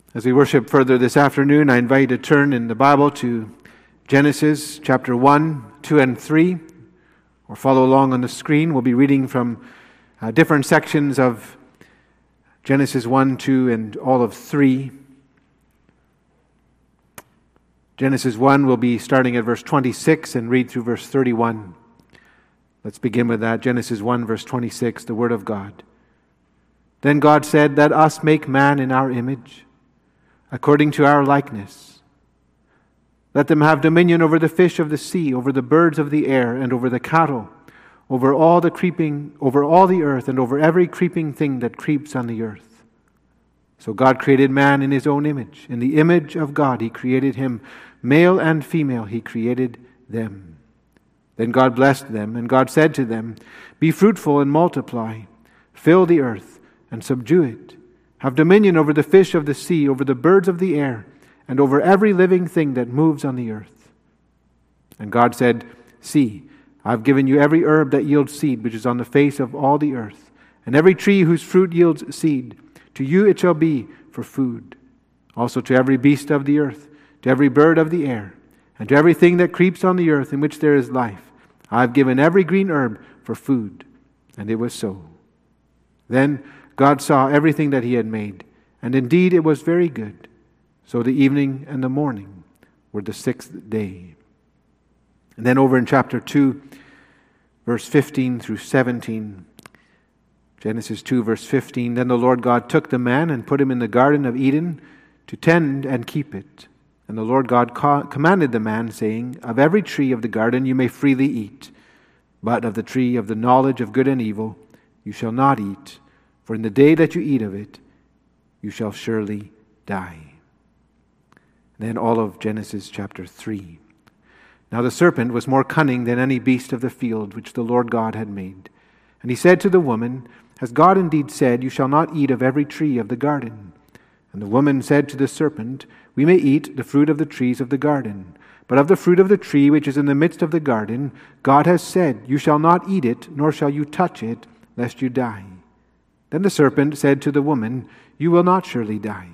As we worship further this afternoon, I invite you to turn in the Bible to Genesis chapter 1, 2, and 3, or follow along on the screen. We'll be reading from different sections of Genesis 1, 2, and all of 3. Genesis 1 will be starting at verse 26 and read through verse 31. Let's begin with that. Genesis 1, verse 26, the Word of God. Then God said, "Let us make man in our image, according to our likeness. Let them have dominion over the fish of the sea, over the birds of the air, and over the cattle, over all the earth, and over every creeping thing that creeps on the earth." So God created man in his own image. In the image of God he created him. Male and female he created them. Then God blessed them, and God said to them, "Be fruitful and multiply, fill the earth and subdue it. Have dominion over the fish of the sea, over the birds of the air, and over every living thing that moves on the earth." And God said, "See, I have given you every herb that yields seed, which is on the face of all the earth, and every tree whose fruit yields seed. To you it shall be for food. Also to every beast of the earth, to every bird of the air, and to everything that creeps on the earth in which there is life, I have given every green herb for food." And it was so. Then God saw everything that he had made, and indeed it was very good. So the evening and the morning were the sixth day. And then over in chapter 2, verse 15 through 17, Genesis 2, verse 15, "Then the Lord God took the man and put him in the Garden of Eden to tend and keep it. And the Lord God commanded the man, saying, Of every tree of the garden you may freely eat, but of the tree of the knowledge of good and evil you shall not eat. For in the day that you eat of it, you shall surely die." And then all of Genesis chapter 3. "Now the serpent was more cunning than any beast of the field which the Lord God had made. And he said to the woman, Has God indeed said, You shall not eat of every tree of the garden? And the woman said to the serpent, We may eat the fruit of the trees of the garden. But of the fruit of the tree which is in the midst of the garden, God has said, You shall not eat it, nor shall you touch it, lest you die. Then the serpent said to the woman, You will not surely die.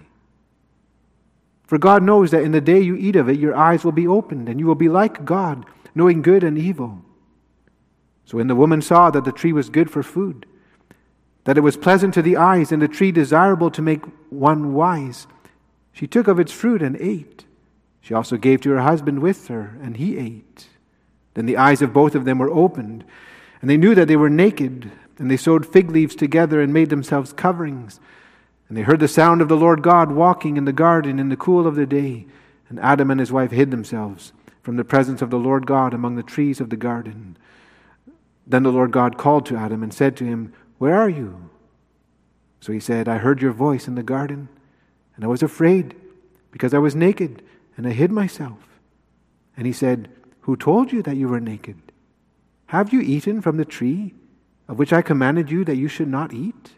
For God knows that in the day you eat of it, your eyes will be opened, and you will be like God, knowing good and evil." So when the woman saw that the tree was good for food, that it was pleasant to the eyes, and the tree desirable to make one wise, she took of its fruit and ate. She also gave to her husband with her, and he ate. Then the eyes of both of them were opened, and they knew that they were naked. And they sewed fig leaves together and made themselves coverings. And they heard the sound of the Lord God walking in the garden in the cool of the day. And Adam and his wife hid themselves from the presence of the Lord God among the trees of the garden. Then the Lord God called to Adam and said to him, Where are you? So he said, I heard your voice in the garden, and I was afraid, because I was naked, and I hid myself. And he said, Who told you that you were naked? Have you eaten from the tree of which I commanded you that you should not eat?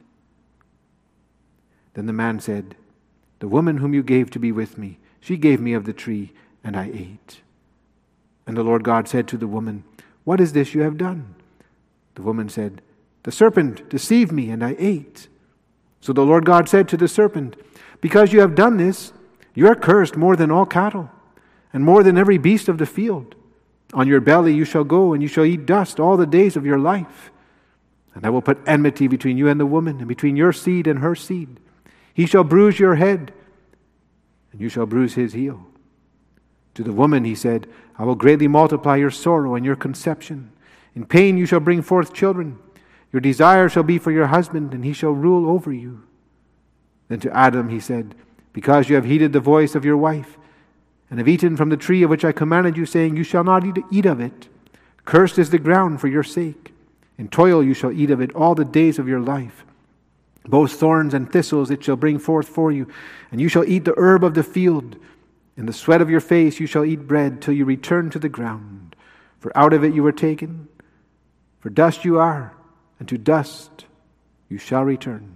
Then the man said, The woman whom you gave to be with me, she gave me of the tree, and I ate. And the Lord God said to the woman, What is this you have done? The woman said, The serpent deceived me, and I ate. So the Lord God said to the serpent, Because you have done this, you are cursed more than all cattle, and more than every beast of the field. On your belly you shall go, and you shall eat dust all the days of your life. And I will put enmity between you and the woman, and between your seed and her seed. He shall bruise your head, and you shall bruise his heel. To the woman he said, I will greatly multiply your sorrow and your conception. In pain you shall bring forth children. Your desire shall be for your husband, and he shall rule over you. Then to Adam he said, Because you have heeded the voice of your wife, and have eaten from the tree of which I commanded you, saying, You shall not eat of it. Cursed is the ground for your sake. In toil you shall eat of it all the days of your life. Both thorns and thistles it shall bring forth for you, and you shall eat the herb of the field. In the sweat of your face you shall eat bread till you return to the ground. For out of it you were taken. For dust you are, and to dust you shall return.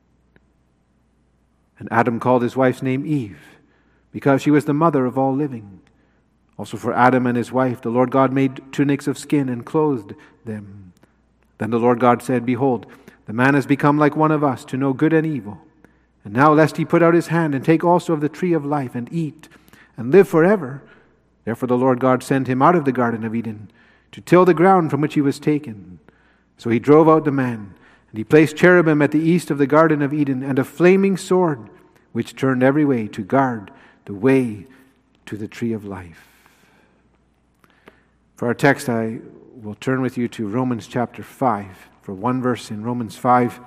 And Adam called his wife's name Eve, because she was the mother of all living. Also for Adam and his wife the Lord God made tunics of skin and clothed them. Then the Lord God said, Behold, the man has become like one of us to know good and evil. And now lest he put out his hand and take also of the tree of life and eat and live forever. Therefore the Lord God sent him out of the Garden of Eden to till the ground from which he was taken. So he drove out the man, and he placed cherubim at the east of the Garden of Eden, and a flaming sword, which turned every way to guard the way to the tree of life. For our text, I will turn with you to Romans chapter 5, for one verse in Romans 5.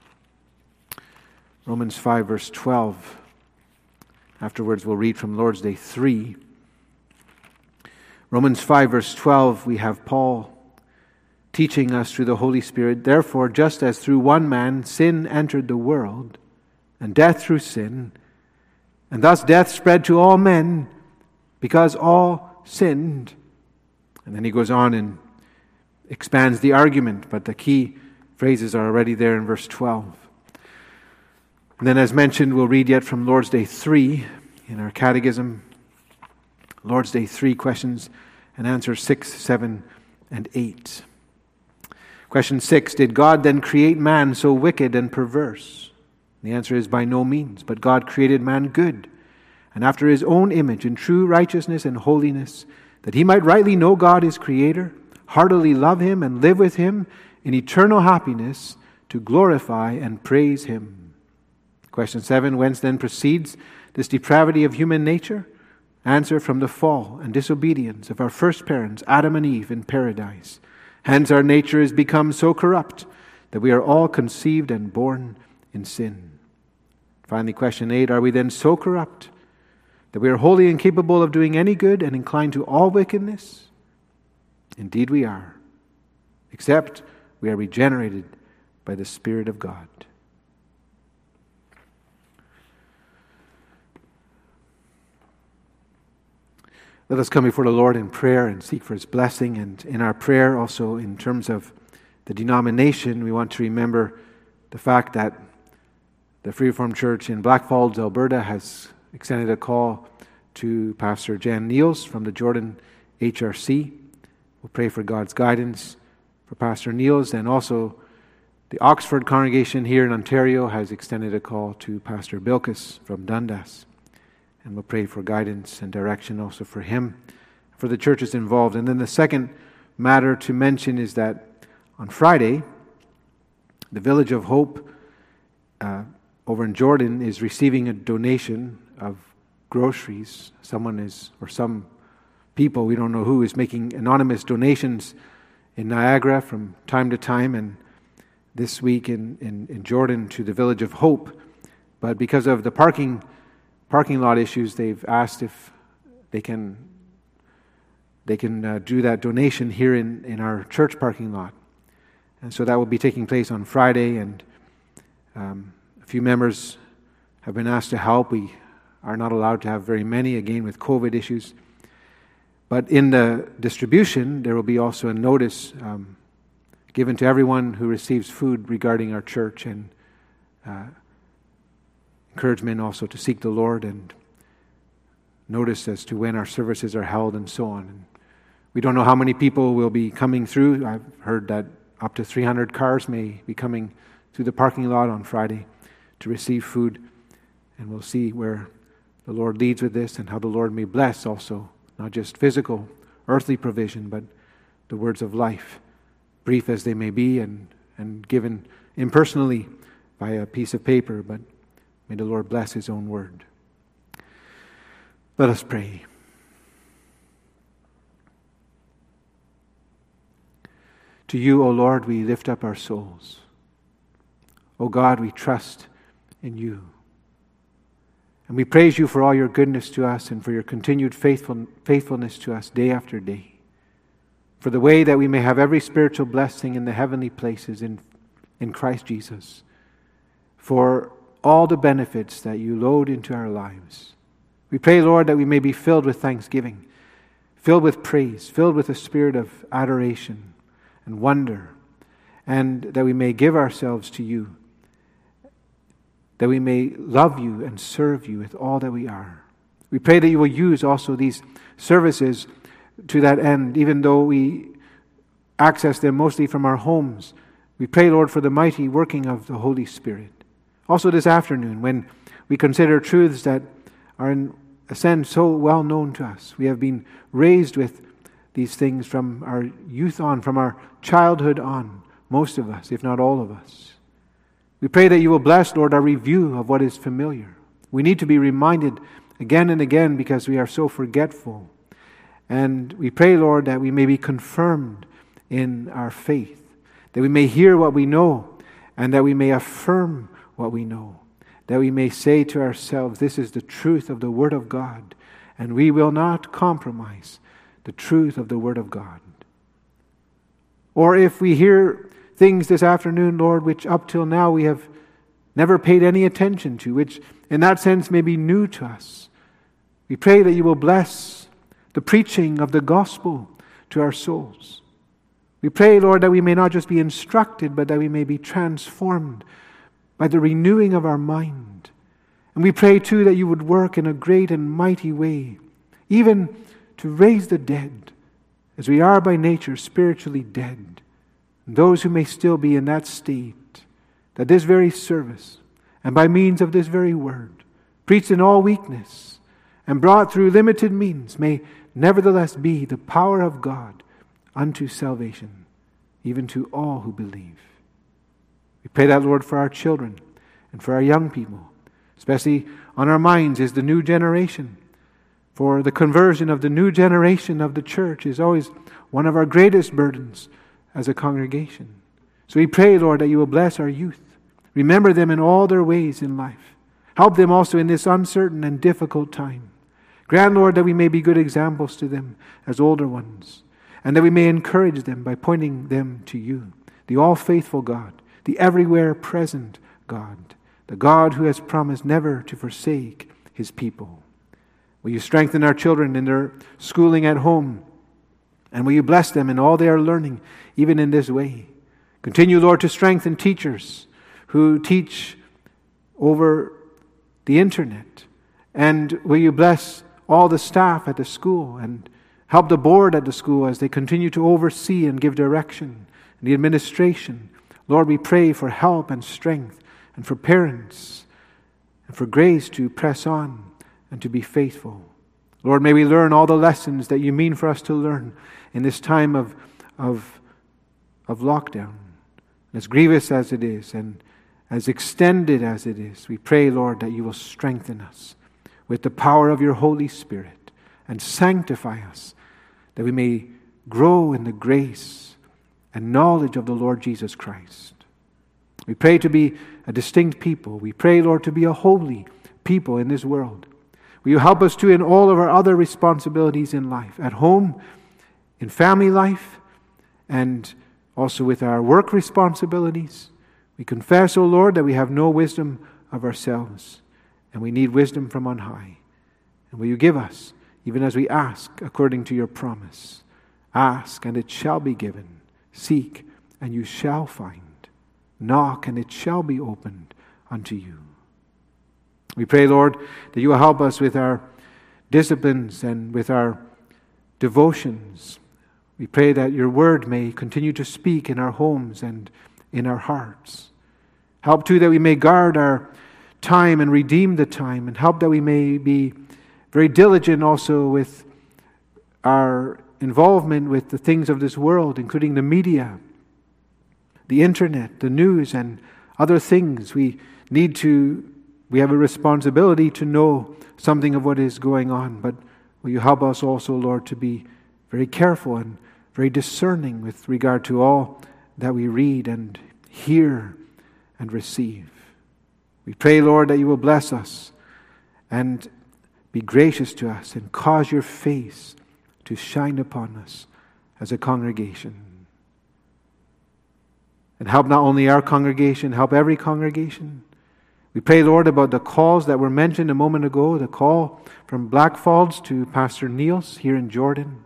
Romans 5, verse 12. Afterwards, we'll read from Lord's Day 3. Romans 5, verse 12, we have Paul teaching us through the Holy Spirit, therefore, just as through one man sin entered the world, and death through sin, and thus death spread to all men, because all sinned. And then he goes on and expands the argument, but the key phrases are already there in verse 12. And then, as mentioned, we'll read yet from Lord's Day 3 in our catechism. Lord's Day 3, questions and answers 6, 7, and 8. Question 6, did God then create man so wicked and perverse? The answer is by no means, but God created man good, and after his own image in true righteousness and holiness, that he might rightly know God his Creator, heartily love him and live with him in eternal happiness, to glorify and praise him. Question 7, whence then proceeds this depravity of human nature? Answer, from the fall and disobedience of our first parents, Adam and Eve, in paradise. Hence our nature is become so corrupt that we are all conceived and born in sin. Finally, question 8, are we then so corrupt that we are wholly incapable of doing any good and inclined to all wickedness? Indeed we are, except we are regenerated by the Spirit of God. Let us come before the Lord in prayer and seek for His blessing. And in our prayer also, in terms of the denomination, we want to remember the fact that the Free Reformed Church in Blackfalds, Alberta, has extended a call to Pastor Jan Niels from the Jordan HRC. We'll pray for God's guidance for Pastor Niels, and also the Oxford congregation here in Ontario has extended a call to Pastor Bilkis from Dundas. And we'll pray for guidance and direction also for him, for the churches involved. And then the second matter to mention is that on Friday, the Village of Hope over in Jordan is receiving a donation of groceries. Some people, we don't know who, is making anonymous donations in Niagara from time to time, and this week in Jordan to the Village of Hope. But because of the parking lot issues, they've asked if they can do that donation here in our church parking lot. And so that will be taking place on Friday, and a few members have been asked to help. We are not allowed to have very many, again with COVID issues. But in the distribution, there will be also a notice given to everyone who receives food regarding our church, and encouragement also to seek the Lord, and notice as to when our services are held and so on. And we don't know how many people will be coming through. I've heard that up to 300 cars may be coming through the parking lot on Friday to receive food. And we'll see where the Lord leads with this, and how the Lord may bless also, not just physical, earthly provision, but the words of life, brief as they may be, and given impersonally by a piece of paper, but may the Lord bless His own word. Let us pray. To you, O Lord, we lift up our souls. O God, we trust in you. And we praise you for all your goodness to us, and for your continued faithfulness to us day after day. For the way that we may have every spiritual blessing in the heavenly places in Christ Jesus. For all the benefits that you load into our lives. We pray, Lord, that we may be filled with thanksgiving, filled with praise, filled with a spirit of adoration and wonder, and that we may give ourselves to you, that we may love you and serve you with all that we are. We pray that you will use also these services to that end, even though we access them mostly from our homes. We pray, Lord, for the mighty working of the Holy Spirit. Also this afternoon, when we consider truths that are in a sense so well known to us. We have been raised with these things from our youth on, from our childhood on, most of us, if not all of us. We pray that you will bless, Lord, our review of what is familiar. We need to be reminded again and again because we are so forgetful. And we pray, Lord, that we may be confirmed in our faith, that we may hear what we know, and that we may affirm what we know, that we may say to ourselves, this is the truth of the Word of God, and we will not compromise the truth of the Word of God. Or if we hear things this afternoon, Lord, which up till now we have never paid any attention to, which in that sense may be new to us, we pray that you will bless the preaching of the gospel to our souls. We pray, Lord, that we may not just be instructed, but that we may be transformed by the renewing of our mind. And we pray, too, that you would work in a great and mighty way, even to raise the dead, as we are by nature spiritually dead. And those who may still be in that state, that this very service, and by means of this very word, preached in all weakness, and brought through limited means, may nevertheless be the power of God unto salvation, even to all who believe. We pray that, Lord, for our children and for our young people. Especially on our minds is the new generation. For the conversion of the new generation of the church is always one of our greatest burdens as a congregation. So we pray, Lord, that you will bless our youth. Remember them in all their ways in life. Help them also in this uncertain and difficult time. Grant, Lord, that we may be good examples to them as older ones, and that we may encourage them by pointing them to you, the all-faithful God, the everywhere present God, the God who has promised never to forsake his people. Will you strengthen our children in their schooling at home, and will you bless them in all they are learning, even in this way? Continue, Lord, to strengthen teachers who teach over the internet, and will you bless all the staff at the school and help the board at the school as they continue to oversee and give direction, and the administration. Lord, we pray for help and strength, and for parents, and for grace to press on and to be faithful. Lord, may we learn all the lessons that you mean for us to learn in this time of lockdown. As grievous as it is, and as extended as it is, we pray, Lord, that you will strengthen us with the power of your Holy Spirit and sanctify us, that we may grow in the grace and knowledge of the Lord Jesus Christ. We pray to be a distinct people. We pray, Lord, to be a holy people in this world. Will you help us too in all of our other responsibilities in life, at home, in family life, and also with our work responsibilities. We confess, O Lord, that we have no wisdom of ourselves, and we need wisdom from on high. And will you give us, even as we ask according to your promise? Ask, and it shall be given. Seek, and you shall find. Knock, and it shall be opened unto you. We pray, Lord, that you will help us with our disciplines and with our devotions. We pray that your word may continue to speak in our homes and in our hearts. Help, too, that we may guard our time and redeem the time, and help that we may be very diligent also with our involvement with the things of this world, including the media, the internet, the news, and other things. We have a responsibility to know something of what is going on, but will you help us also, Lord, to be very careful and very discerning with regard to all that we read and hear and receive. We pray, Lord, that you will bless us and be gracious to us and cause your face to shine upon us as a congregation. And help not only our congregation, help every congregation. We pray, Lord, about the calls that were mentioned a moment ago, the call from Blackfalds to Pastor Niels here in Jordan.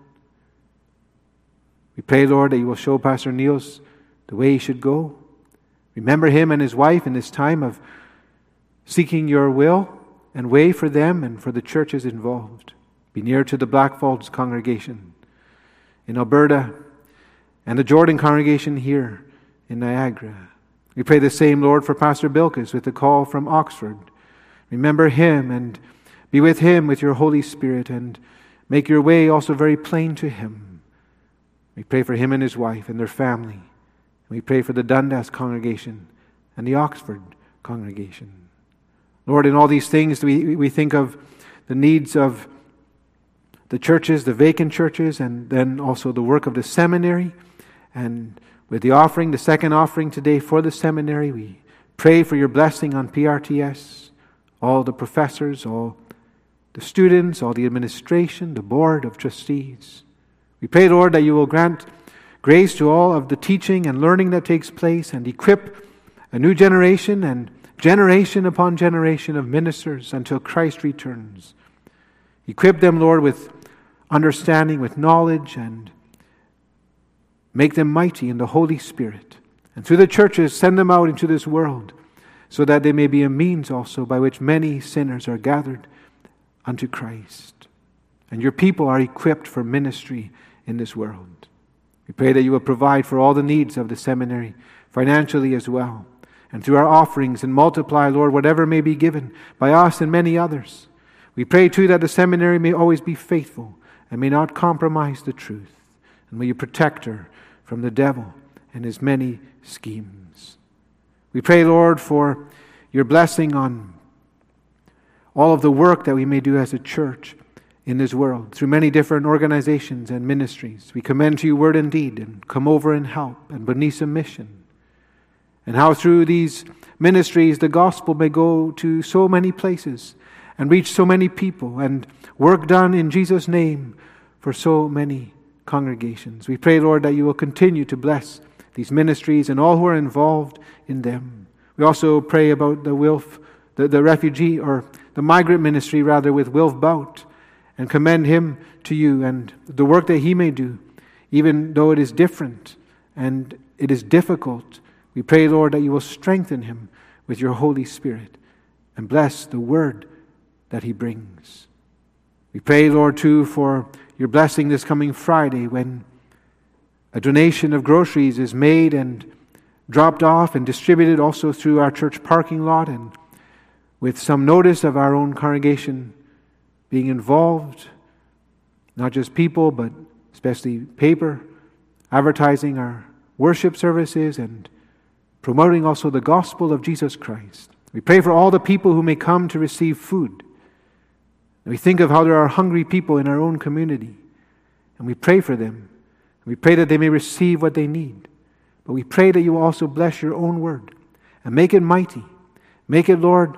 We pray, Lord, that you will show Pastor Niels the way he should go. Remember him and his wife in this time of seeking your will and way for them and for the churches involved. Be near to the Blackfalds congregation in Alberta and the Jordan congregation here in Niagara. We pray the same, Lord, for Pastor Bilkes with the call from Oxford. Remember him and be with him with your Holy Spirit, and make your way also very plain to him. We pray for him and his wife and their family. We pray for the Dundas congregation and the Oxford congregation. Lord, in all these things we think of the needs of the churches, the vacant churches, and then also the work of the seminary. And with the offering, the second offering today for the seminary, we pray for your blessing on PRTS, all the professors, all the students, all the administration, the board of trustees. We pray, Lord, that you will grant grace to all of the teaching and learning that takes place, and equip a new generation and generation upon generation of ministers until Christ returns. Equip them, Lord, with understanding, with knowledge, and make them mighty in the Holy Spirit. And through the churches, send them out into this world, so that they may be a means also by which many sinners are gathered unto Christ. And your people are equipped for ministry in this world. We pray that you will provide for all the needs of the seminary, financially as well, and through our offerings, and multiply, Lord, whatever may be given by us and many others. We pray too that the seminary may always be faithful and may not compromise the truth. And may you protect her from the devil and his many schemes. We pray, Lord, for your blessing on all of the work that we may do as a church in this world, through many different organizations and ministries. We commend to you Word and Deed, and Come Over and Help, and Bonisa Mission. And how through these ministries the gospel may go to so many places and reach so many people, and work done in Jesus' name for so many congregations. We pray, Lord, that you will continue to bless these ministries and all who are involved in them. We also pray about the refugee, or the migrant ministry rather, with Wilf Bout, and commend him to you and the work that he may do, even though it is different and it is difficult. We pray, Lord, that you will strengthen him with your Holy Spirit and bless the word that he brings. We pray, Lord, too, for your blessing this coming Friday, when a donation of groceries is made and dropped off and distributed also through our church parking lot, and with some notice of our own congregation being involved, not just people, but especially paper, advertising our worship services and promoting also the gospel of Jesus Christ. We pray for all the people who may come to receive food. And we think of how there are hungry people in our own community, and we pray for them. We pray that they may receive what they need. But we pray that you will also bless your own word and make it mighty. Make it, Lord,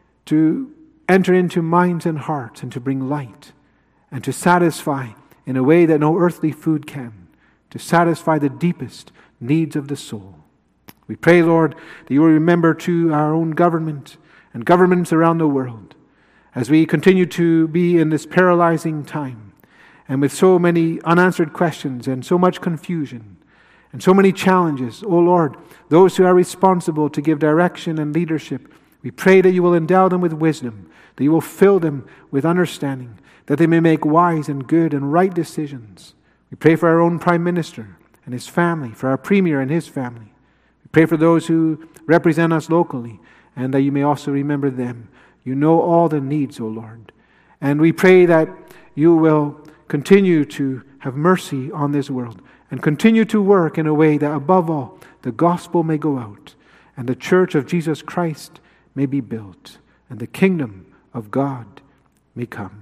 to enter into minds and hearts, and to bring light, and to satisfy in a way that no earthly food can, to satisfy the deepest needs of the soul. We pray, Lord, that you will remember too our own government and governments around the world, as we continue to be in this paralyzing time, and with so many unanswered questions and so much confusion and so many challenges. Oh Lord, those who are responsible to give direction and leadership, we pray that you will endow them with wisdom, that you will fill them with understanding, that they may make wise and good and right decisions. We pray for our own Prime Minister and his family, for our Premier and his family. We pray for those who represent us locally, and that you may also remember them. You know all the needs, O Lord. And we pray that you will continue to have mercy on this world, and continue to work in a way that above all the gospel may go out, and the church of Jesus Christ may be built, and the kingdom of God may come.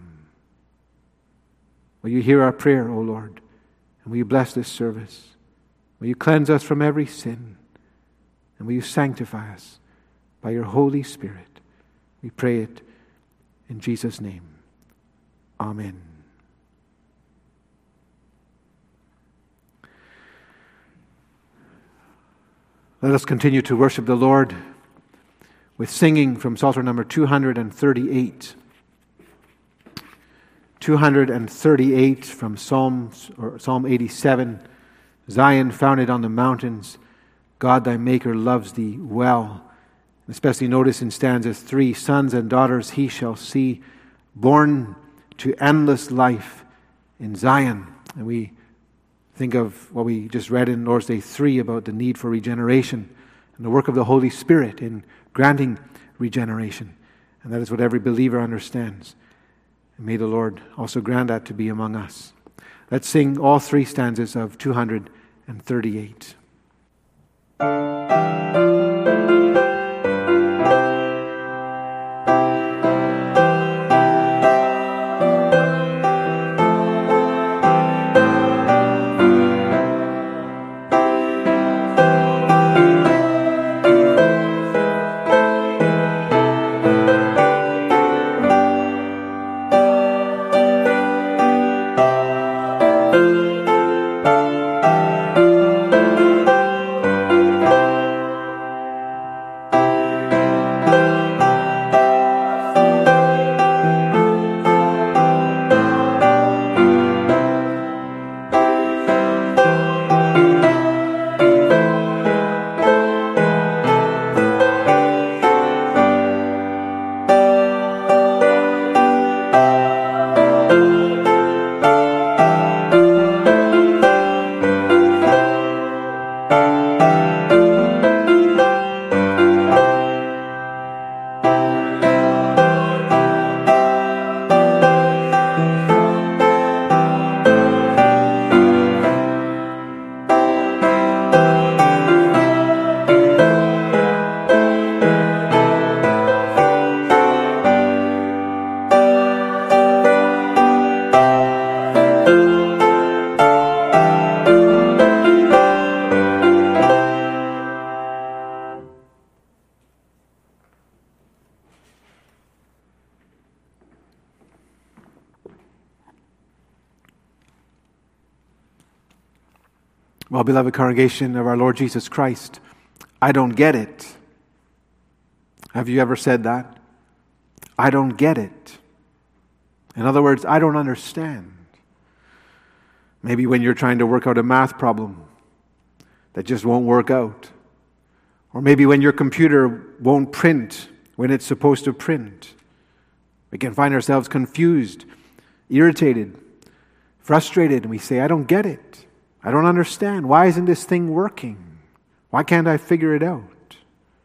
Will you hear our prayer, O Lord, and will you bless this service? Will you cleanse us from every sin, and will you sanctify us by your Holy Spirit? We pray it in Jesus' name. Amen. Let us continue to worship the Lord with singing from Psalter number 238. 238 from Psalm 87. Zion founded on the mountains, God thy Maker loves thee well. Especially notice in stanzas 3, sons and daughters he shall see, born to endless life in Zion. And we think of what we just read in Lord's Day 3 about the need for regeneration and the work of the Holy Spirit in granting regeneration. And that is what every believer understands. And may the Lord also grant that to be among us. Let's sing all three stanzas of 238. Well, beloved congregation of our Lord Jesus Christ, I don't get it. Have you ever said that? I don't get it. In other words, I don't understand. Maybe when you're trying to work out a math problem that just won't work out. Or maybe when your computer won't print when it's supposed to print. We can find ourselves confused, irritated, frustrated, and we say, I don't get it. I don't understand. Why isn't this thing working? Why can't I figure it out?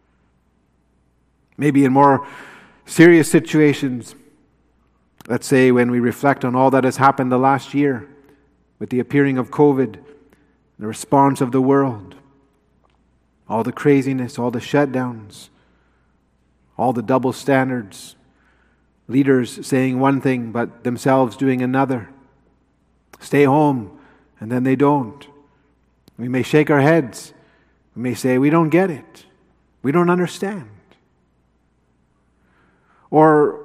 Maybe in more serious situations, let's say when we reflect on all that has happened the last year with the appearing of COVID, the response of the world, all the craziness, all the shutdowns, all the double standards, leaders saying one thing but themselves doing another. Stay home. And then they don't. We may shake our heads. We may say, we don't get it. We don't understand. Or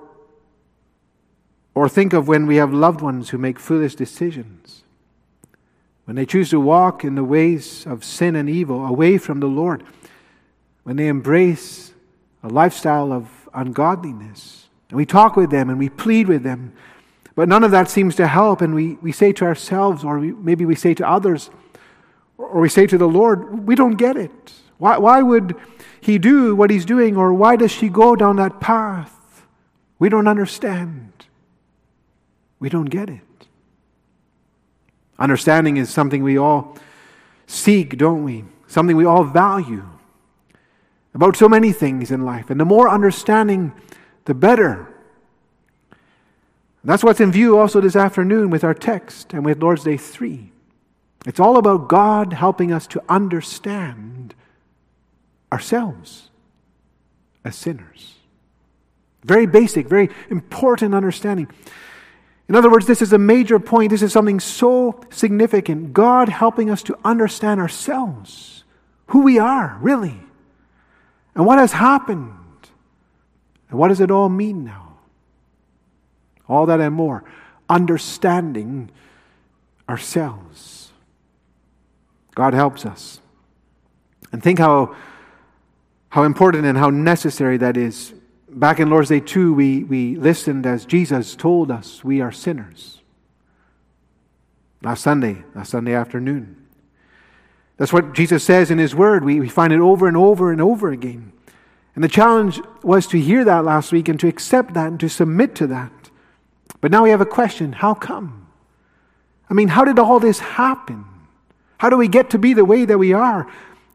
think of when we have loved ones who make foolish decisions. When they choose to walk in the ways of sin and evil, away from the Lord. When they embrace a lifestyle of ungodliness. And we talk with them and we plead with them. But none of that seems to help, and we say to ourselves, or maybe we say to others, or we say to the Lord, we don't get it. Why would He do what He's doing, or why does she go down that path? We don't understand. We don't get it. Understanding is something we all seek, don't we? Something we all value about so many things in life. And the more understanding, the better. That's what's in view also this afternoon with our text and with Lord's Day 3. It's all about God helping us to understand ourselves as sinners. Very basic, very important understanding. In other words, this is a major point. This is something so significant. God helping us to understand ourselves, who we are, really, and what has happened, and what does it all mean now? All that and more. Understanding ourselves. God helps us. And think how important and how necessary that is. Back in Lord's Day 2, we listened as Jesus told us we are sinners. Last Sunday afternoon. That's what Jesus says in His Word. We find it over and over and over again. And the challenge was to hear that last week and to accept that and to submit to that. But now we have a question. How come? I mean, how did all this happen? How do we get to be the way that we are?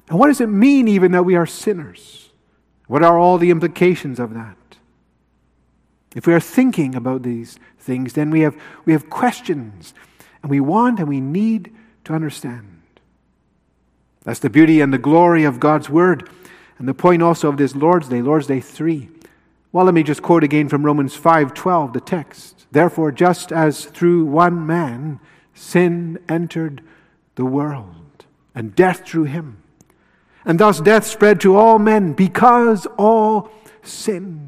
And what does it mean even that we are sinners? What are all the implications of that? If we are thinking about these things, then we have questions, and we want and we need to understand. That's the beauty and the glory of God's Word, and the point also of this Lord's Day 3. Well, let me just quote again from Romans 5:12, the text. Therefore, just as through one man sin entered the world, and death through him, and thus death spread to all men because all sinned.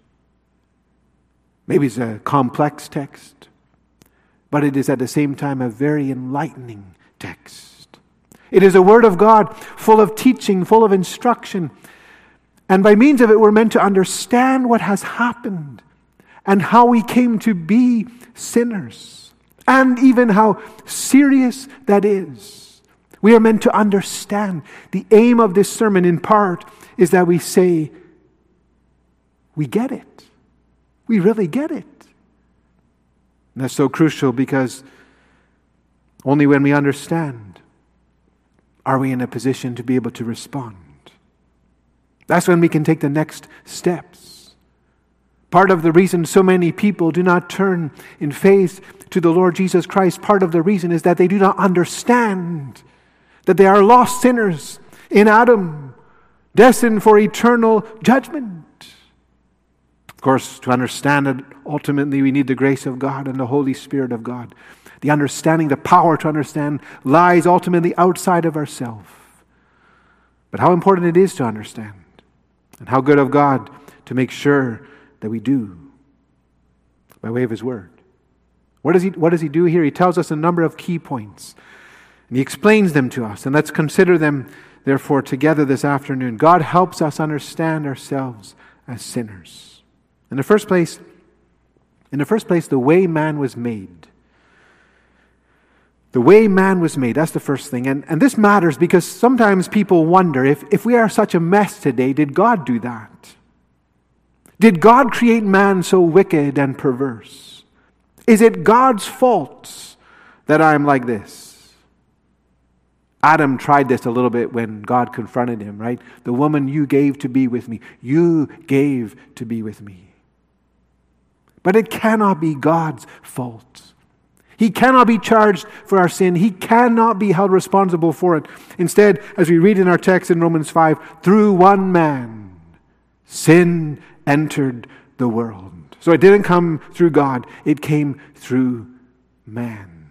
Maybe it's a complex text, but it is at the same time a very enlightening text. It is a word of God full of teaching, full of instruction. And by means of it, we're meant to understand what has happened and how we came to be sinners, and even how serious that is. We are meant to understand. The aim of this sermon, in part, is that we say, we get it. We really get it. And that's so crucial, because only when we understand are we in a position to be able to respond. That's when we can take the next steps. Part of the reason so many people do not turn in faith to the Lord Jesus Christ, part of the reason is that they do not understand that they are lost sinners in Adam, destined for eternal judgment. Of course, to understand it, ultimately we need the grace of God and the Holy Spirit of God. The understanding, the power to understand, lies ultimately outside of ourselves. But how important it is to understand, and how good of God to make sure that we do, by way of His Word. What does He do here? He tells us a number of key points, and He explains them to us. And let's consider them, therefore, together this afternoon. God helps us understand ourselves as sinners. In the first place, the way man was made. The way man was made, that's the first thing. And this matters because sometimes people wonder, if we are such a mess today, did God do that? Did God create man so wicked and perverse? Is it God's fault that I am like this? Adam tried this a little bit when God confronted him, right? The woman you gave to be with me. You gave to be with me. But it cannot be God's fault. He cannot be charged for our sin. He cannot be held responsible for it. Instead, as we read in our text in Romans 5, through one man, sin entered the world. So it didn't come through God. It came through man.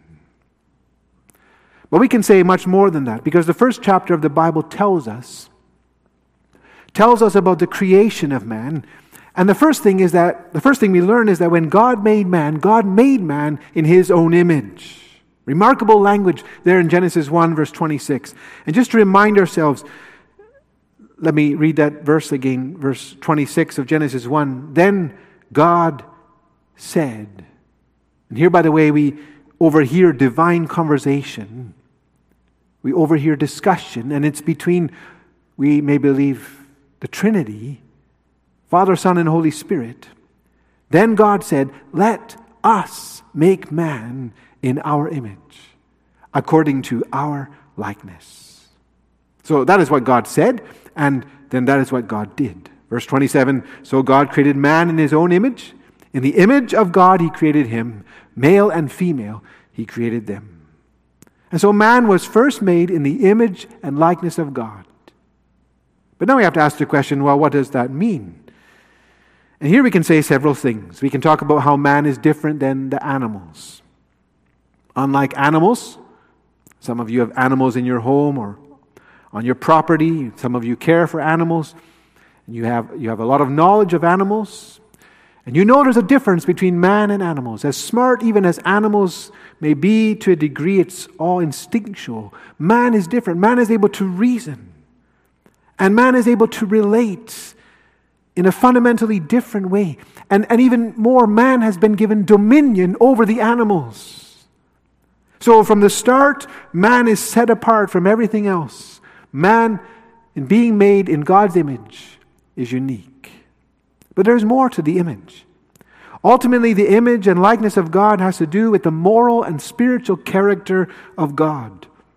But we can say much more than that, because the first chapter of the Bible tells us about the creation of man. And the first thing we learn is that when God made man in His own image. Remarkable language there in Genesis 1, verse 26. And just to remind ourselves, let me read that verse again, verse 26 of Genesis 1. Then God said, and here, by the way, we overhear divine conversation. We overhear discussion, and it's between, we may believe, the Trinity, Father, Son, and Holy Spirit. Then God said, let us make man in our image, according to our likeness. So that is what God said, and then that is what God did. Verse 27, so God created man in His own image. In the image of God He created him. Male and female He created them. And so man was first made in the image and likeness of God. But now we have to ask the question, well, what does that mean? And here we can say several things. We can talk about how man is different than the animals. Unlike animals, some of you have animals in your home or on your property. Some of you care for animals. And you have a lot of knowledge of animals. And you know there's a difference between man and animals. As smart even as animals may be to a degree, it's all instinctual. Man is different. Man is able to reason. And man is able to relate in a fundamentally different way. And even more, man has been given dominion over the animals. So from the start, man is set apart from everything else. Man, in being made in God's image, is unique. But there's more to the image. Ultimately, the image and likeness of God has to do with the moral and spiritual character of God.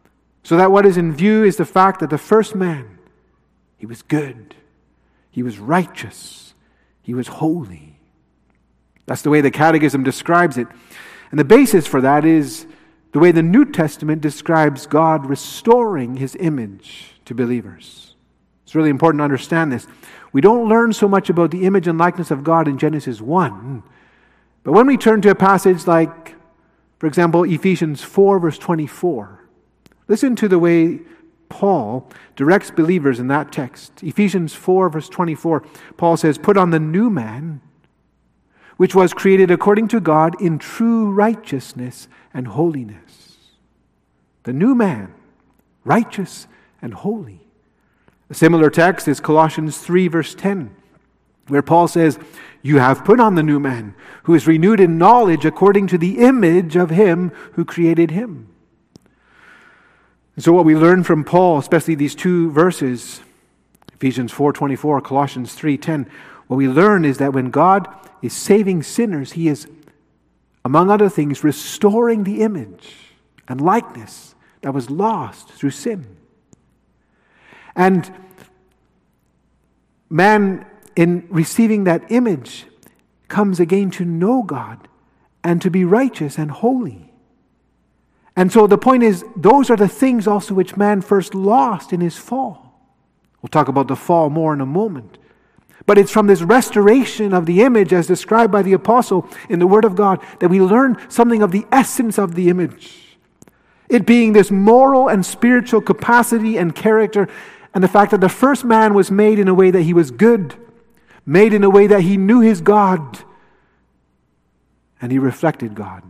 So that what is in view is the fact that the first man, he was good, he was righteous, he was holy. That's the way the Catechism describes it. And the basis for that is the way the New Testament describes God restoring his image to believers. It's really important to understand this. We don't learn so much about the image and likeness of God in Genesis 1, but when we turn to a passage like, for example, Ephesians 4, verse 24, listen to the way Paul directs believers in that text. Ephesians 4, verse 24, Paul says, "Put on the new man, which was created according to God in true righteousness and holiness." The new man, righteous and holy. A similar text is Colossians 3, verse 10, where Paul says, "You have put on the new man, who is renewed in knowledge according to the image of him who created him." And so what we learn from Paul, especially these two verses, Ephesians 4:24, Colossians 3:10, what we learn is that when God is saving sinners, he is, among other things, restoring the image and likeness that was lost through sin. And man, in receiving that image, comes again to know God and to be righteous and holy. And so the point is, those are the things also which man first lost in his fall. We'll talk about the fall more in a moment. But it's from this restoration of the image as described by the apostle in the Word of God that we learn something of the essence of the image. It being this moral and spiritual capacity and character, and the fact that the first man was made in a way that he was good, made in a way that he knew his God, and he reflected God.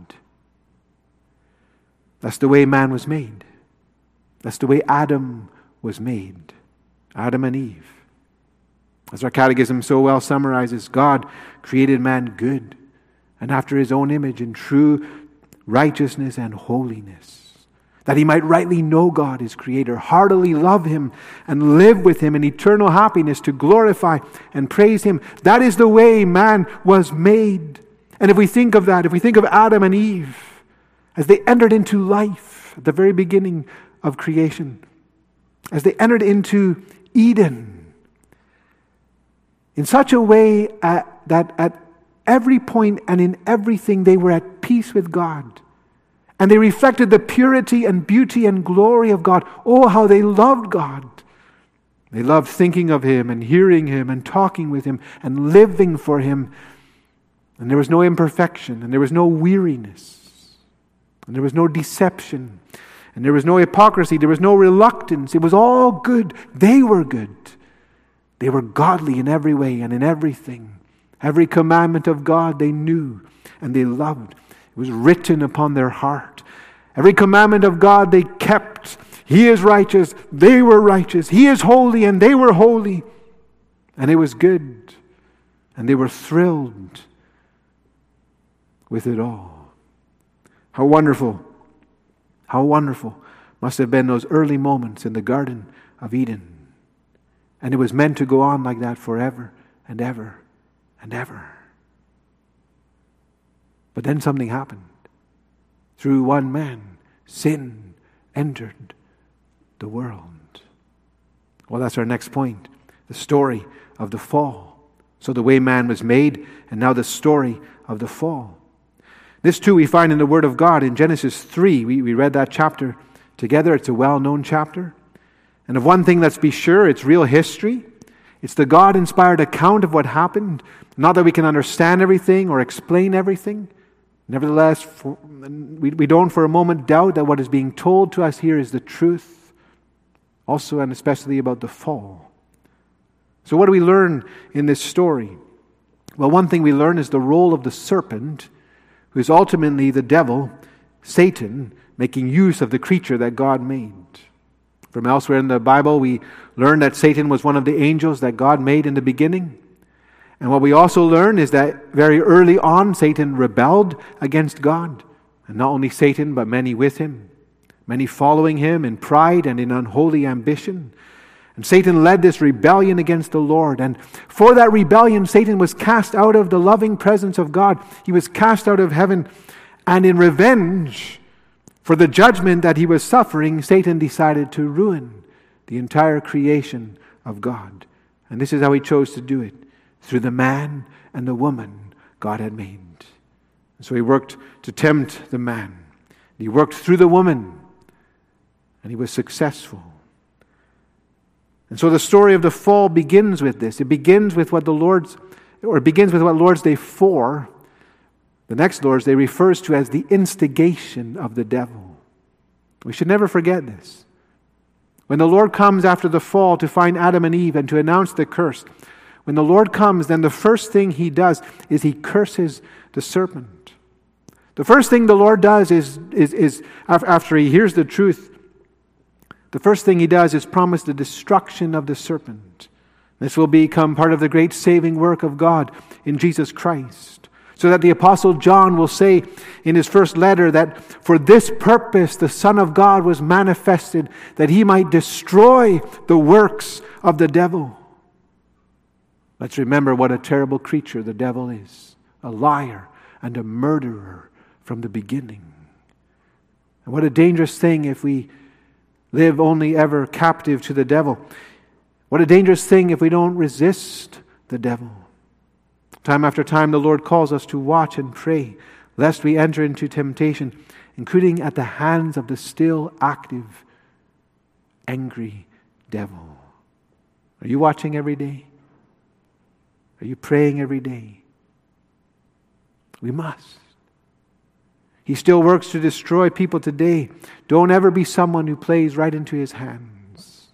That's the way man was made. That's the way Adam was made. Adam and Eve. As our catechism so well summarizes, God created man good and after his own image in true righteousness and holiness, that he might rightly know God, his creator, heartily love him, and live with him in eternal happiness to glorify and praise him. That is the way man was made. And if we think of that, if we think of Adam and Eve, as they entered into life at the very beginning of creation, as they entered into Eden, in such a way that at every point and in everything they were at peace with God. And they reflected the purity and beauty and glory of God. Oh, how they loved God. They loved thinking of him and hearing him and talking with him and living for him. And there was no imperfection, and there was no weariness, and there was no deception, and there was no hypocrisy, there was no reluctance. It was all good. They were good. They were godly in every way and in everything. Every commandment of God they knew and they loved. It was written upon their heart. Every commandment of God they kept. He is righteous, they were righteous. He is holy, and they were holy. And it was good. And they were thrilled with it all. How wonderful must have been those early moments in the Garden of Eden. And it was meant to go on like that forever and ever and ever. But then something happened. Through one man, sin entered the world. Well, that's our next point. The story of the fall. So the way man was made, and now the story of the fall. This too we find in the Word of God in Genesis 3. We read that chapter together. It's a well-known chapter. And of one thing, let's be sure, it's real history. It's the God-inspired account of what happened. Not that we can understand everything or explain everything. Nevertheless, we don't for a moment doubt that what is being told to us here is the truth. Also and especially about the fall. So what do we learn in this story? Well, one thing we learn is the role of the serpent, who is ultimately the devil, Satan, making use of the creature that God made. From elsewhere in the Bible, we learn that Satan was one of the angels that God made in the beginning. And what we also learn is that very early on, Satan rebelled against God. And not only Satan, but many with him. Many following him in pride and in unholy ambition. And Satan led this rebellion against the Lord. And for that rebellion, Satan was cast out of the loving presence of God. He was cast out of heaven. And in revenge, For the judgment that he was suffering, Satan decided to ruin the entire creation of God. And this is how he chose to do it, through the man and the woman God had made. And so he worked to tempt the man. He worked through the woman, and he was successful. And so the story of the fall begins with this. It begins with what Lord's Day 4, the next Lord's Day, refers to as the instigation of the devil. We should never forget this. When the Lord comes after the fall to find Adam and Eve and to announce the curse, when the Lord comes, then the first thing he does is he curses the serpent. The first thing the Lord does is after he hears the truth, the first thing he does is promise the destruction of the serpent. This will become part of the great saving work of God in Jesus Christ. So that the Apostle John will say in his first letter that for this purpose the Son of God was manifested, that he might destroy the works of the devil. Let's remember what a terrible creature the devil is. A liar and a murderer from the beginning. And what a dangerous thing if we live only ever captive to the devil. What a dangerous thing if we don't resist the devil. Time after time, the Lord calls us to watch and pray, lest we enter into temptation, including at the hands of the still active, angry devil. Are you watching every day? Are you praying every day? We must. He still works to destroy people today. Don't ever be someone who plays right into his hands.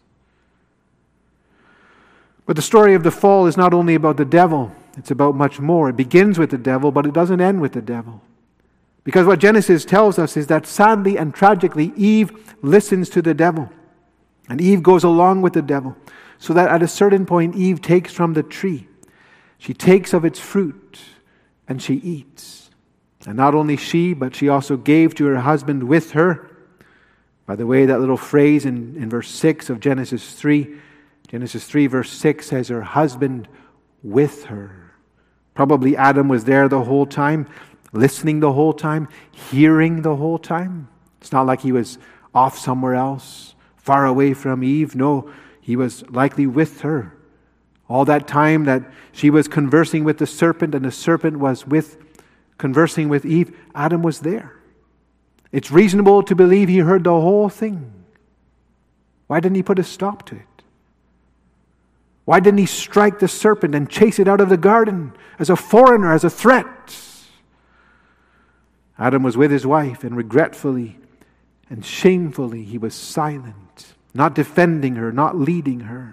But the story of the fall is not only about the devil, it's about much more. It begins with the devil, but it doesn't end with the devil. Because what Genesis tells us is that sadly and tragically, Eve listens to the devil. And Eve goes along with the devil. So that at a certain point, Eve takes from the tree. She takes of its fruit and she eats. And not only she, but she also gave to her husband with her. By the way, that little phrase in verse 6 of Genesis 3 verse 6 says her husband with her. Probably Adam was there the whole time, listening the whole time, hearing the whole time. It's not like he was off somewhere else, far away from Eve. No, he was likely with her. All that time that she was conversing with the serpent and the serpent was conversing with Eve, Adam was there. It's reasonable to believe he heard the whole thing. Why didn't he put a stop to it? Why didn't he strike the serpent and chase it out of the garden as a foreigner, as a threat? Adam was with his wife, and regretfully and shamefully he was silent, not defending her, not leading her.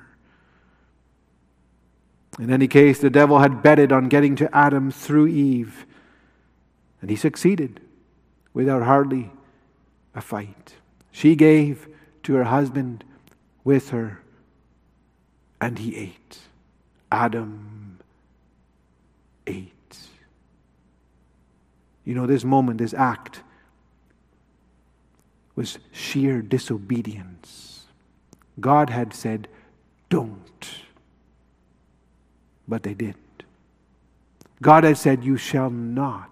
In any case, the devil had betted on getting to Adam through Eve, and he succeeded without hardly a fight. She gave to her husband with her, and he ate. Adam ate. You know, this moment, this act, was sheer disobedience. God had said, don't. But they did. God had said, you shall not.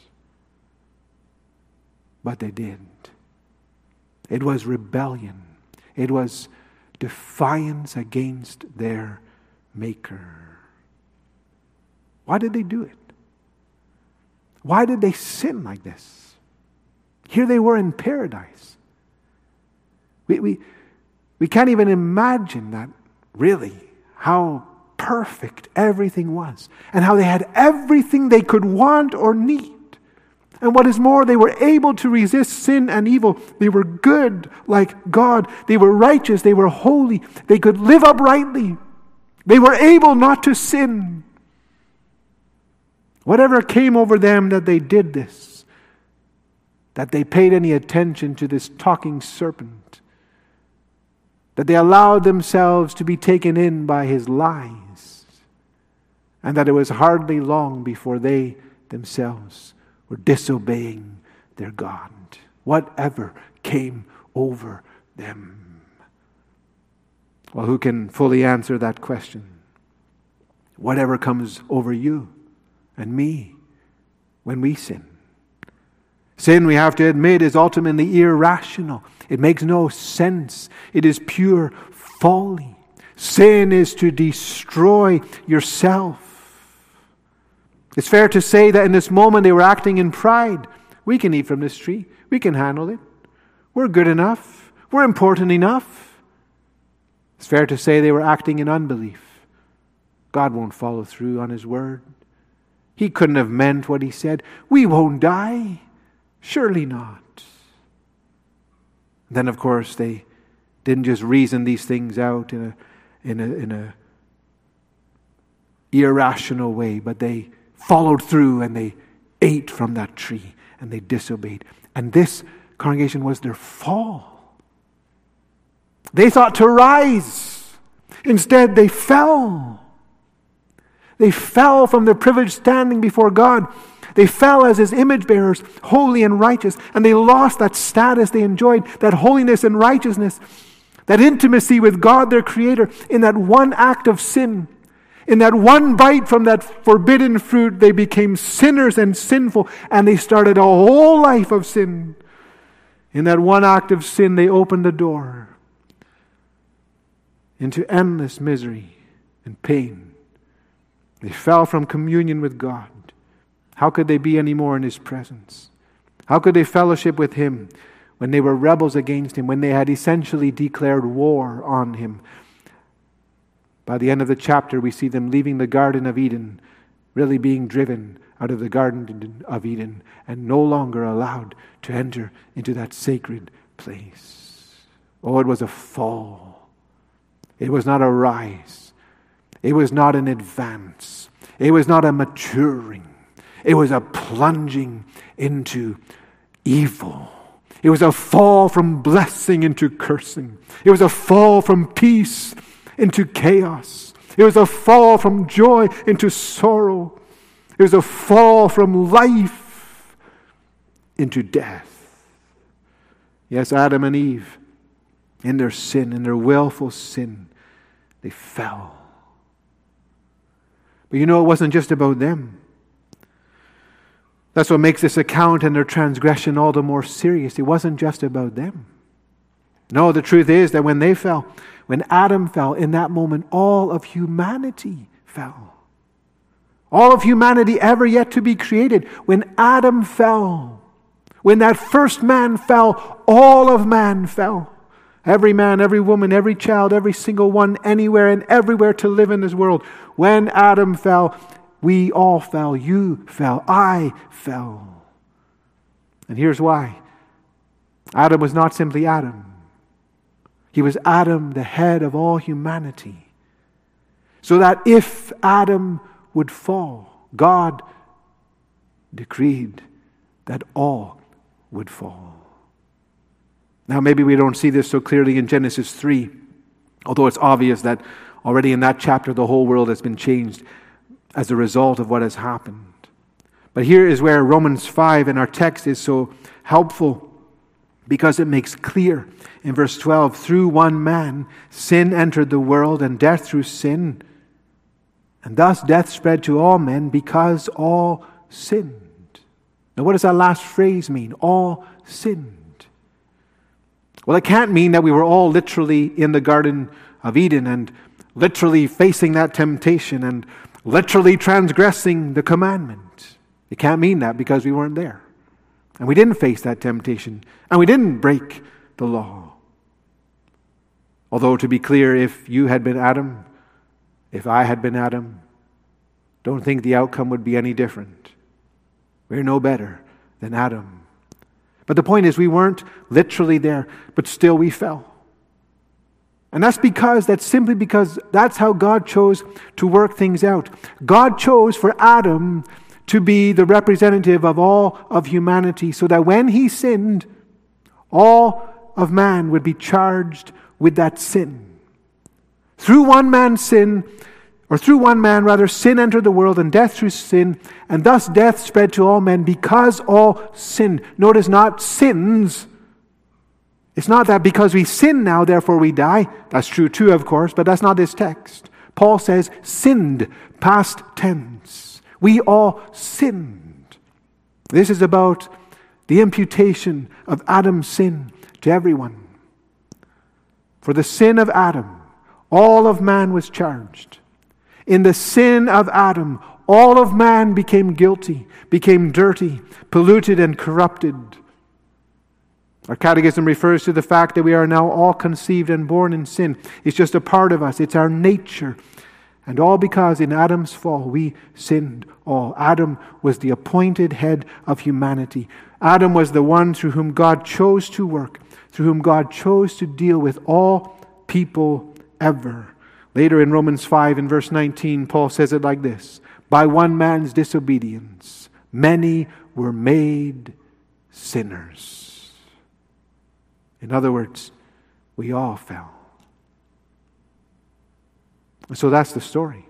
But they didn't. It was rebellion. It was defiance against their Maker. Why did they do it? Why did they sin like this? Here they were in paradise. We can't even imagine that, really, how perfect everything was, and how they had everything they could want or need. And what is more, they were able to resist sin and evil. They were good like God. They were righteous. They were holy. They could live uprightly. They were able not to sin. Whatever came over them that they did this, that they paid any attention to this talking serpent, that they allowed themselves to be taken in by his lies, and that it was hardly long before they themselves were disobeying their God. Whatever came over them. Well, who can fully answer that question? Whatever comes over you and me when we sin. Sin, we have to admit, is ultimately irrational. It makes no sense. It is pure folly. Sin is to destroy yourself. It's fair to say that in this moment they were acting in pride. We can eat from this tree. We can handle it. We're good enough. We're important enough. It's fair to say they were acting in unbelief. God won't follow through on His word. He couldn't have meant what He said. We won't die. Surely not. Then, of course, they didn't just reason these things out in a irrational way, but they followed through and they ate from that tree and they disobeyed. And this, congregation, was their fall. They thought to rise. Instead, they fell. They fell from their privileged standing before God. They fell as His image bearers, holy and righteous, and they lost that status they enjoyed, that holiness and righteousness, that intimacy with God, their Creator, in that one act of sin. In that one bite from that forbidden fruit, they became sinners and sinful, and they started a whole life of sin. In that one act of sin, they opened the door into endless misery and pain. They fell from communion with God. How could they be any more in His presence? How could they fellowship with Him when they were rebels against Him, when they had essentially declared war on Him? By the end of the chapter, we see them leaving the Garden of Eden, really being driven out of the Garden of Eden and no longer allowed to enter into that sacred place. Oh, it was a fall. It was not a rise. It was not an advance. It was not a maturing. It was a plunging into evil. It was a fall from blessing into cursing. It was a fall from peace into chaos. It was a fall from joy into sorrow. It was a fall from life into death. Yes, Adam and Eve, in their sin, in their willful sin, they fell. But you know, it wasn't just about them. That's what makes this account and their transgression all the more serious. It wasn't just about them. No, the truth is that when they fell, when Adam fell, in that moment, all of humanity fell. All of humanity ever yet to be created. When Adam fell, when that first man fell, all of man fell. Every man, every woman, every child, every single one, anywhere and everywhere to live in this world. When Adam fell, we all fell. You fell. I fell. And here's why. Adam was not simply Adam. He was Adam, the head of all humanity. So that if Adam would fall, God decreed that all would fall. Now, maybe we don't see this so clearly in Genesis 3, although it's obvious that already in that chapter the whole world has been changed as a result of what has happened. But here is where Romans 5 in our text is so helpful, because it makes clear in verse 12, through one man sin entered the world, and death through sin. And thus death spread to all men because all sinned. Now what does that last phrase mean? All sinned. Well, it can't mean that we were all literally in the Garden of Eden and literally facing that temptation and literally transgressing the commandment. It can't mean that, because we weren't there. And we didn't face that temptation. And we didn't break the law. Although, to be clear, if you had been Adam, if I had been Adam, don't think the outcome would be any different. We're no better than Adam. But the point is, we weren't literally there, but still we fell. And that's simply because that's how God chose to work things out. God chose for Adam to be the representative of all of humanity, so that when he sinned, all of man would be charged with that sin. Through one man, sin entered the world, and death through sin, and thus death spread to all men because all sinned. Notice, not sins. It's not that because we sin now, therefore we die. That's true too, of course, but that's not this text. Paul says sinned, past tense. We all sinned. This is about the imputation of Adam's sin to everyone. For the sin of Adam, all of man was charged. In the sin of Adam, all of man became guilty, became dirty, polluted, and corrupted. Our catechism refers to the fact that we are now all conceived and born in sin. It's just a part of us. It's our nature. And all because in Adam's fall we sinned all. Adam was the appointed head of humanity. Adam was the one through whom God chose to work, through whom God chose to deal with all people ever. Later in Romans 5 in verse 19, Paul says it like this: by one man's disobedience, many were made sinners. In other words, we all fell. So that's the story.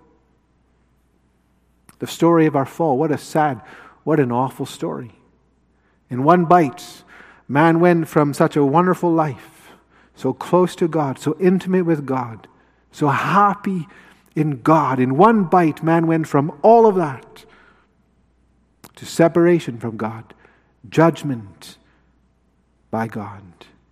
The story of our fall. What a sad, what an awful story. In one bite, man went from such a wonderful life, so close to God, so intimate with God, so happy in God. In one bite, man went from all of that to separation from God, judgment by God.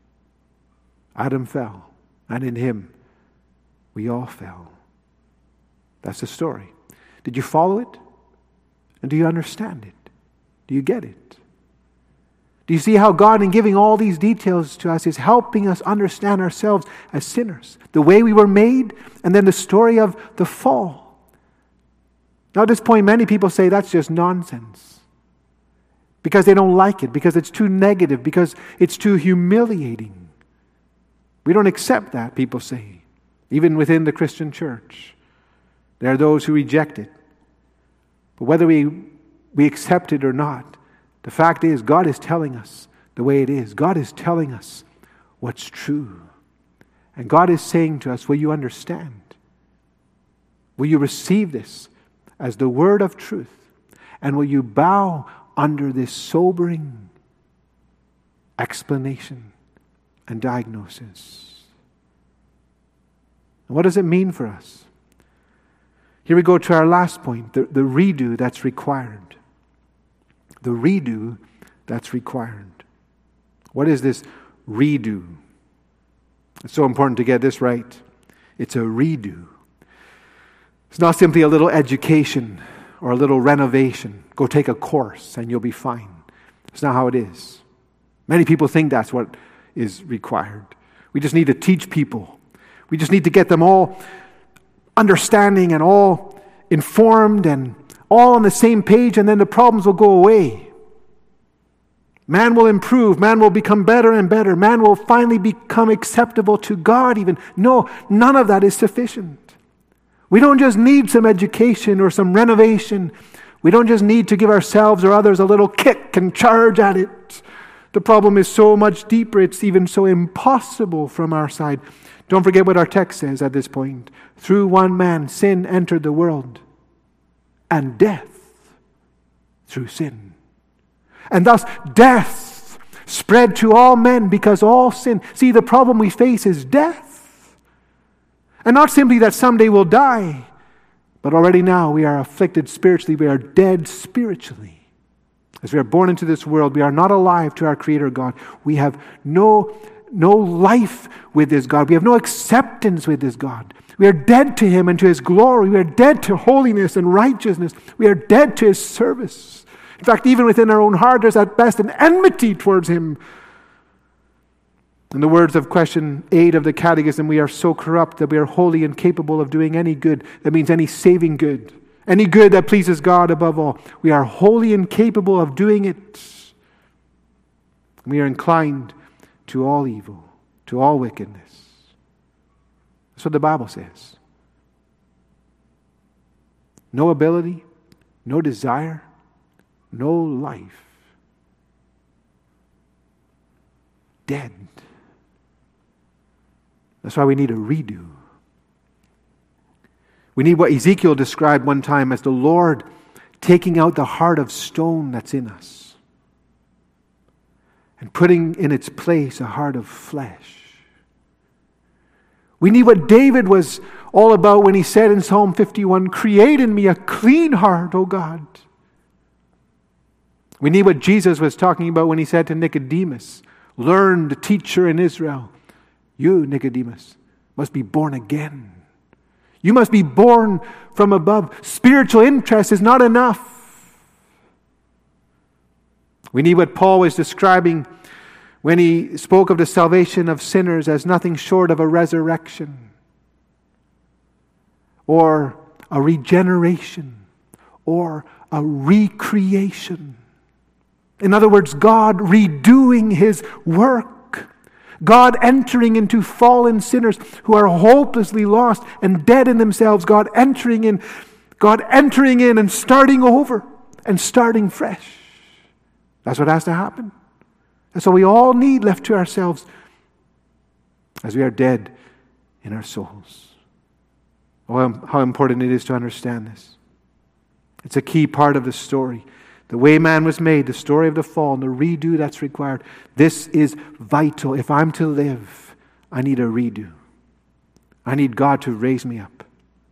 Adam fell, and in him, we all fell. That's the story. Did you follow it? And do you understand it? Do you get it? Do you see how God, in giving all these details to us, is helping us understand ourselves as sinners? The way we were made, and then the story of the fall. Now at this point, many people say that's just nonsense. Because they don't like it, because it's too negative, because it's too humiliating. We don't accept that, people say. Even within the Christian church. There are those who reject it. But whether we accept it or not, the fact is God is telling us the way it is. God is telling us what's true. And God is saying to us, will you understand? Will you receive this as the word of truth? And will you bow under this sobering explanation and diagnosis? And what does it mean for us? Here we go to our last point, the redo that's required. The redo that's required. What is this redo? It's so important to get this right. It's a redo. It's not simply a little education or a little renovation. Go take a course and you'll be fine. It's not how it is. Many people think that's what is required. We just need to teach people. We just need to get them all understanding and all informed and all on the same page, and then the problems will go away. Man will improve. Man will become better and better. Man will finally become acceptable to God even. No, none of that is sufficient. We don't just need some education or some renovation. We don't just need to give ourselves or others a little kick and charge at it. The problem is so much deeper. It's even so impossible from our side. Don't forget what our text says at this point. Through one man, sin entered the world, and death through sin. And thus death spread to all men because all sin. See, the problem we face is death. And not simply that someday we'll die, but already now we are afflicted spiritually. We are dead spiritually. As we are born into this world, we are not alive to our Creator God. We have no life with this God. We have no acceptance with this God. We are dead to Him and to His glory. We are dead to holiness and righteousness. We are dead to His service. In fact, even within our own heart, there's at best an enmity towards Him. In the words of question 8 of the Catechism, we are so corrupt that we are wholly incapable of doing any good. That means any saving good. Any good that pleases God above all. We are wholly incapable of doing it. We are inclined to all evil, to all wickedness. That's what the Bible says. No ability, no desire, no life. Dead. That's why we need a redo. We need what Ezekiel described one time as the Lord taking out the heart of stone that's in us and putting in its place a heart of flesh. We need what David was all about when he said in Psalm 51, "Create in me a clean heart, O God." We need what Jesus was talking about when he said to Nicodemus, learned teacher in Israel, you, Nicodemus, must be born again. You must be born from above. Spiritual interest is not enough. We need what Paul was describing when he spoke of the salvation of sinners as nothing short of a resurrection or a regeneration or a recreation. In other words, God redoing His work. God entering into fallen sinners who are hopelessly lost and dead in themselves. God entering in and starting over and starting fresh. That's what has to happen. That's all we all need left to ourselves as we are dead in our souls. Oh, how important it is to understand this. It's a key part of the story. The way man was made, the story of the fall, and the redo that's required. This is vital. If I'm to live, I need a redo. I need God to raise me up.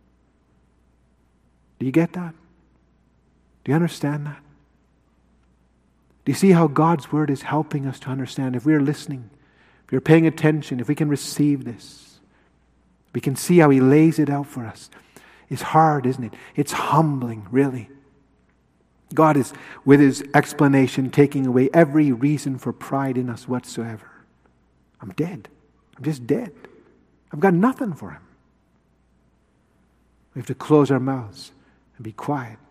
Do you get that? Do you understand that? Do you see how God's Word is helping us to understand? If we're listening, if you're paying attention, if we can receive this, we can see how He lays it out for us. It's hard, isn't it? It's humbling, really. God is, with His explanation, taking away every reason for pride in us whatsoever. I'm dead. I'm just dead. I've got nothing for Him. We have to close our mouths and be quiet.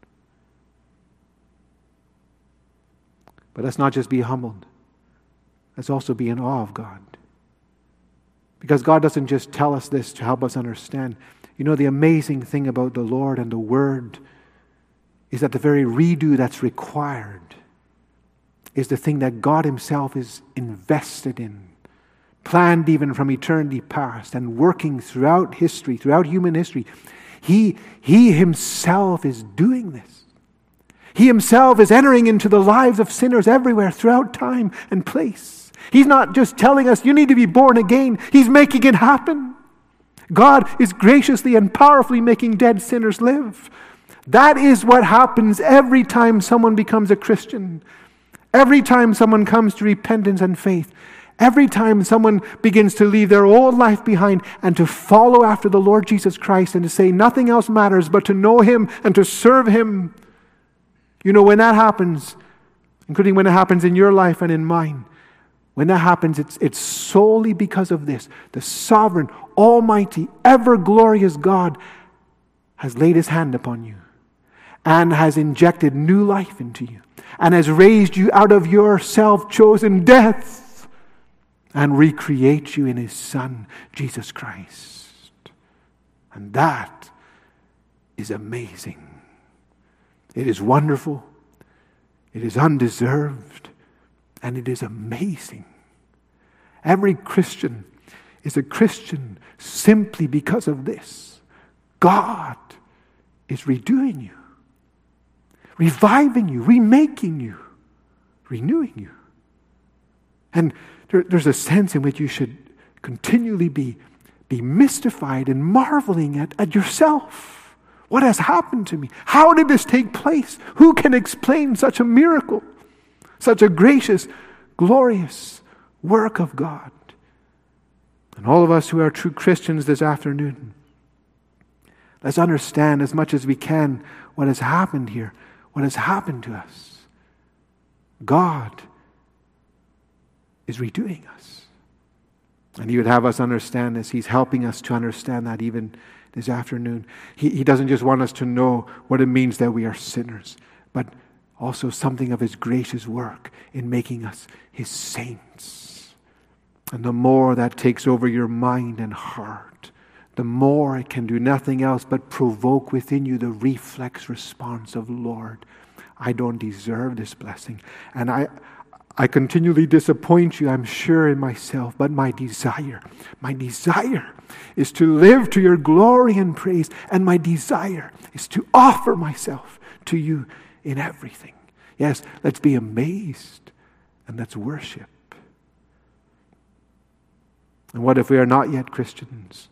But let's not just be humbled. Let's also be in awe of God. Because God doesn't just tell us this to help us understand. You know, the amazing thing about the Lord and the Word is that the very redo that's required is the thing that God Himself is invested in, planned even from eternity past and working throughout history, throughout human history. He Himself is doing this. He Himself is entering into the lives of sinners everywhere throughout time and place. He's not just telling us, you need to be born again. He's making it happen. God is graciously and powerfully making dead sinners live. That is what happens every time someone becomes a Christian. Every time someone comes to repentance and faith. Every time someone begins to leave their old life behind and to follow after the Lord Jesus Christ and to say nothing else matters but to know Him and to serve Him. You know, when that happens, including when it happens in your life and in mine, when that happens, it's solely because of this. The sovereign, almighty, ever-glorious God has laid His hand upon you and has injected new life into you and has raised you out of your self-chosen death and recreate you in His Son, Jesus Christ. And that is amazing. It is wonderful, it is undeserved, and it is amazing. Every Christian is a Christian simply because of this. God is redoing you, reviving you, remaking you, renewing you. And there's a sense in which you should continually be mystified and marveling at yourself. What has happened to me? How did this take place? Who can explain such a miracle? Such a gracious, glorious work of God. And all of us who are true Christians this afternoon, let's understand as much as we can what has happened here, what has happened to us. God is redoing us. And He would have us understand this. He's helping us to understand that even this afternoon. He doesn't just want us to know what it means that we are sinners, but also something of His gracious work in making us His saints. And the more that takes over your mind and heart, the more it can do nothing else but provoke within you the reflex response of, Lord, I don't deserve this blessing. And I continually disappoint you, I'm sure, in myself, but my desire is to live to your glory and praise, and my desire is to offer myself to you in everything. Yes, let's be amazed and let's worship. And what if we are not yet Christians?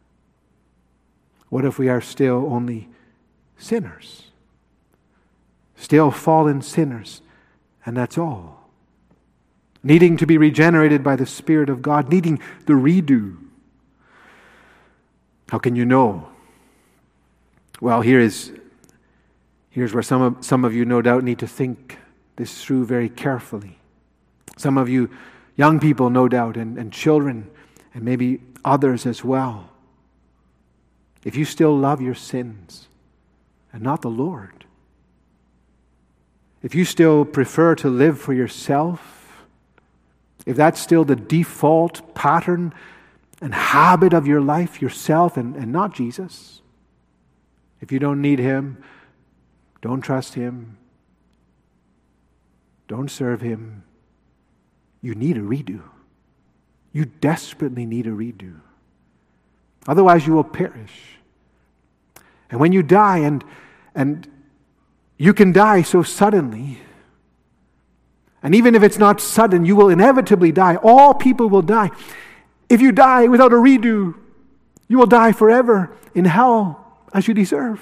What if we are still only sinners? still fallen sinners, and that's all. Needing to be regenerated by the Spirit of God, needing the redo. How can you know? Well, here's where some of you no doubt need to think this through very carefully. Some of you young people, no doubt, and children, and maybe others as well. If you still love your sins and not the Lord, if you still prefer to live for yourself, if that's still the default pattern and habit of your life, yourself and not Jesus, if you don't need Him, don't trust Him, don't serve Him, you need a redo. You desperately need a redo. Otherwise you will perish. And when you die, and you can die so suddenly, and even if it's not sudden, you will inevitably die. All people will die. If you die without a redo, you will die forever in hell as you deserve.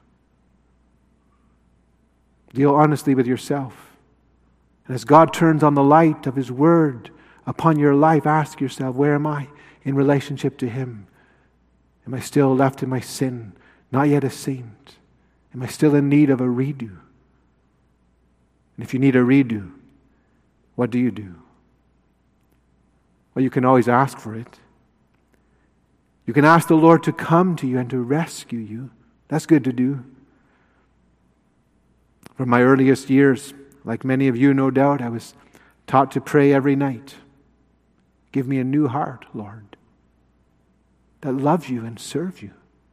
Deal honestly with yourself. And as God turns on the light of His Word upon your life, ask yourself, where am I in relationship to Him? Am I still left in my sin, not yet a saint? Am I still in need of a redo? And if you need a redo, what do you do? Well, you can always ask for it. You can ask the Lord to come to you and to rescue you. That's good to do. From my earliest years, like many of you, no doubt, I was taught to pray every night. Give me a new heart, Lord, that loves you and serves you.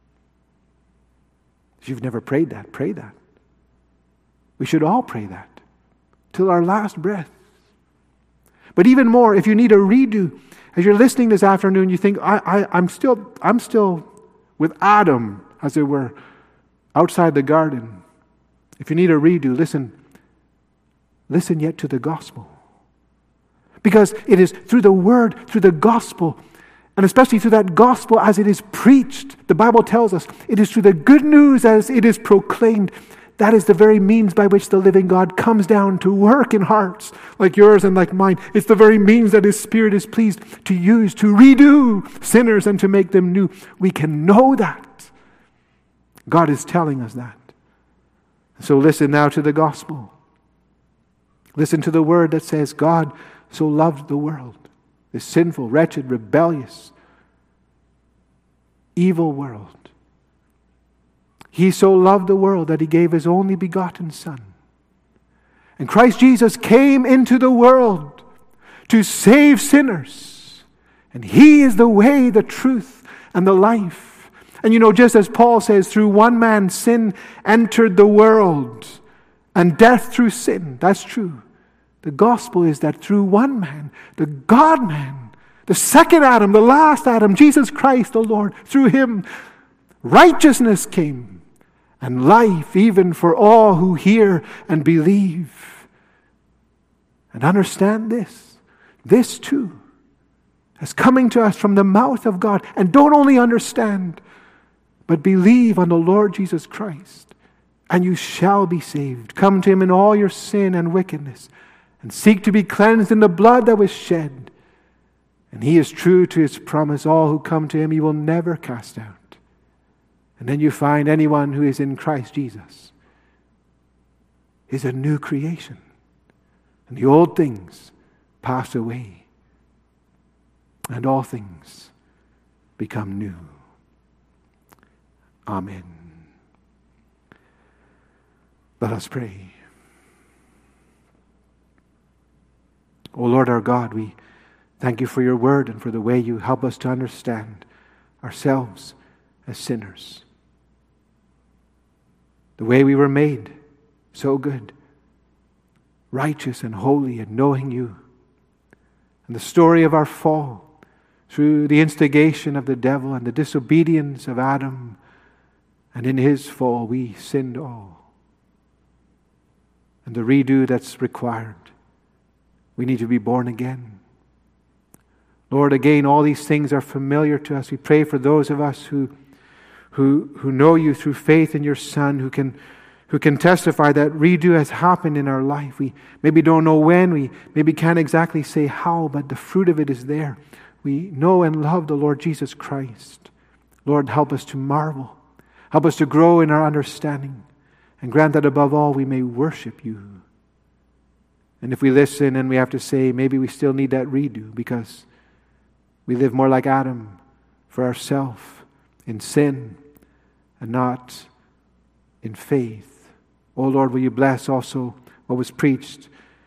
If you've never prayed that, pray that. We should all pray that till our last breath. But even more, if you need a redo, as you're listening this afternoon, you think, I'm still with Adam, as it were, outside the garden. If you need a redo, listen yet to the gospel. Because it is through the word, through the gospel, and especially through that gospel as it is preached, the Bible tells us, it is through the good news as it is proclaimed. That is the very means by which the living God comes down to work in hearts like yours and like mine. It's the very means that His Spirit is pleased to use to redo sinners and to make them new. We can know that. God is telling us that. So listen now to the gospel. Listen to the word that says, God so loved the world, this sinful, wretched, rebellious, evil world. He so loved the world that He gave His only begotten Son. And Christ Jesus came into the world to save sinners. And He is the way, the truth, and the life. And just as Paul says, through one man sin entered the world, and death through sin. That's true. The gospel is that through one man, the God-man, the second Adam, the last Adam, Jesus Christ the Lord, through Him, righteousness came. And life even for all who hear and believe. And understand this. This too is coming to us from the mouth of God. And don't only understand, but believe on the Lord Jesus Christ. And you shall be saved. Come to Him in all your sin and wickedness. And seek to be cleansed in the blood that was shed. And He is true to His promise. All who come to Him He will never cast out. And then you find anyone who is in Christ Jesus is a new creation. And the old things pass away. And all things become new. Amen. Let us pray. O Lord our God, we thank You for Your word and for the way You help us to understand ourselves as sinners. The way we were made so good, righteous and holy and knowing You. And the story of our fall through the instigation of the devil and the disobedience of Adam. And in his fall we sinned all. And the redo that's required. We need to be born again. Lord, again, all these things are familiar to us. We pray for those of us who know You through faith in Your Son, who can who can testify that redo has happened in our life. We maybe don't know when, we maybe can't exactly say how, but the fruit of it is there. We know and love the Lord Jesus Christ. Lord, help us to marvel. Help us to grow in our understanding. And grant that above all we may worship you. And if we listen and we have to say, maybe we still need that redo because we live more like Adam for ourselves in sin and not in faith. Oh Lord, will you bless also what was preached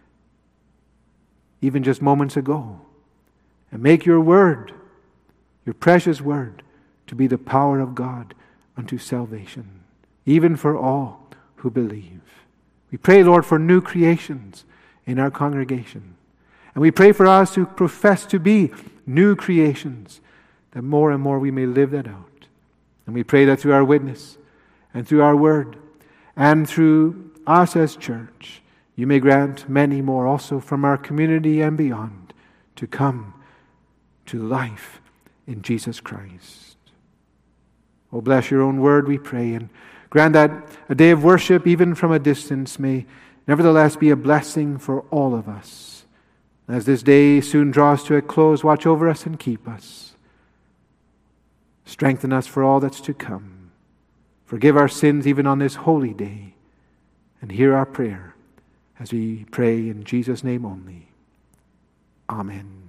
even just moments ago, and make your word, your precious word, to be the power of God unto salvation, even for all who believe. We pray, Lord, for new creations in our congregation. And we pray for us who profess to be new creations, that more and more we may live that out. And we pray that through our witness and through our word and through us as church, you may grant many more also from our community and beyond to come to life in Jesus Christ. Oh, bless your own word, we pray, and grant that a day of worship, even from a distance, may nevertheless be a blessing for all of us. As this day soon draws to a close, watch over us and keep us. Strengthen us for all that's to come. Forgive our sins even on this holy day. And hear our prayer as we pray in Jesus' name only. Amen.